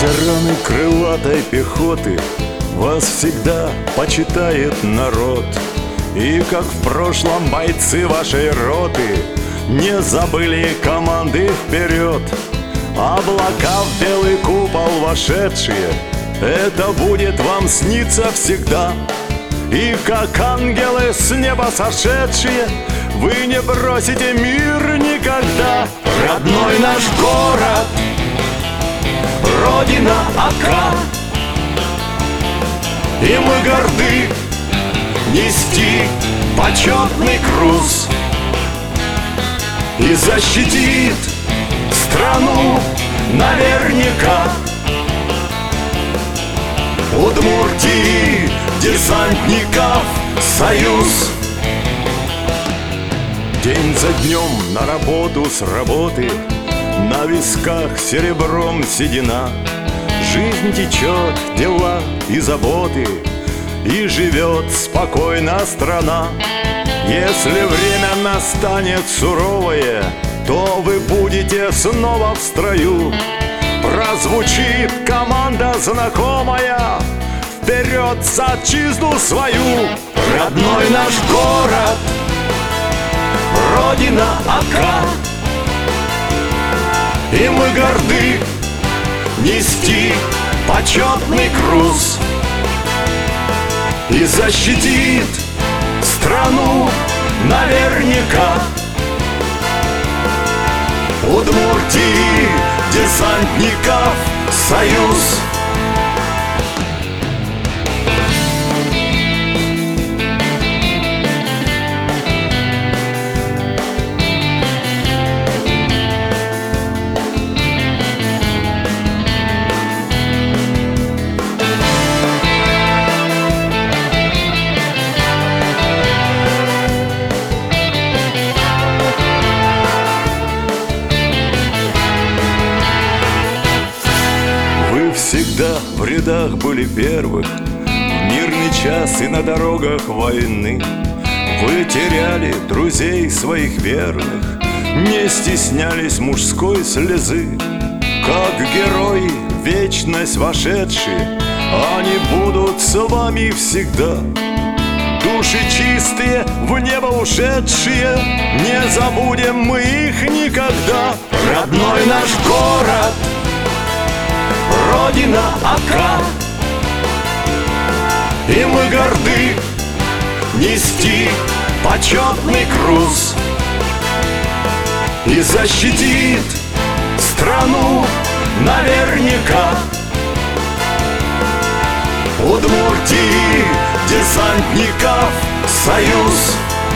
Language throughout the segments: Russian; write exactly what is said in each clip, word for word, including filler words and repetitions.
Ветераны крылатой пехоты, вас всегда почитает народ. И как в прошлом бойцы вашей роты не забыли команды вперед. Облака в белый купол вошедшие, это будет вам сниться всегда. И как ангелы с неба сошедшие, вы не бросите мир никогда. Родной наш город, Родина АК, и мы горды нести почетный груз. И защитит страну наверняка Удмуртии десантников союз. День за днем на работу с работы, на висках серебром седина. Жизнь течет, дела и заботы, и живет спокойно страна. Если время настанет суровое, то вы будете снова в строю. Прозвучит команда знакомая: вперед за отчизну свою! Родной наш город, Родина АК, и мы горды нести почетный груз. И защитит страну наверняка Удмуртии десантников союз. Всегда в рядах были первых, в мирный час и на дорогах войны. Вы теряли друзей своих верных, не стеснялись мужской слезы. Как герои, в вечность вошедшие, они будут с вами всегда. Души чистые, в небо ушедшие, не забудем мы их никогда. Родной наш город, Родина АК, и мы горды нести почетный груз. И защитит страну наверняка Удмуртии десантников союз.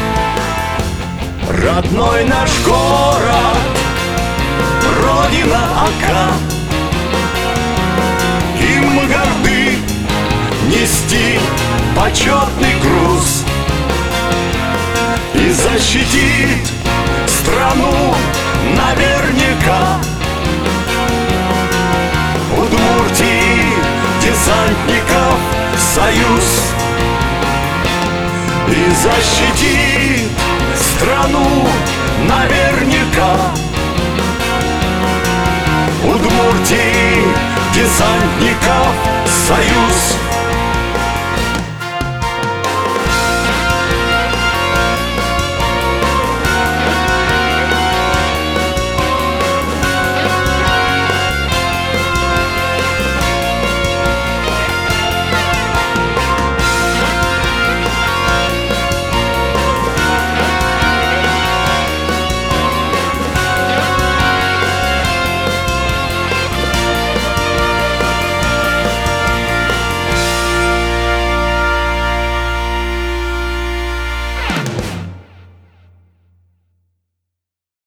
Родной наш город, Родина АК, мы горды нести почетный груз. И защитит страну наверняка Удмуртии десантников союз. И защитит страну наверняка Удмуртии десантников союз.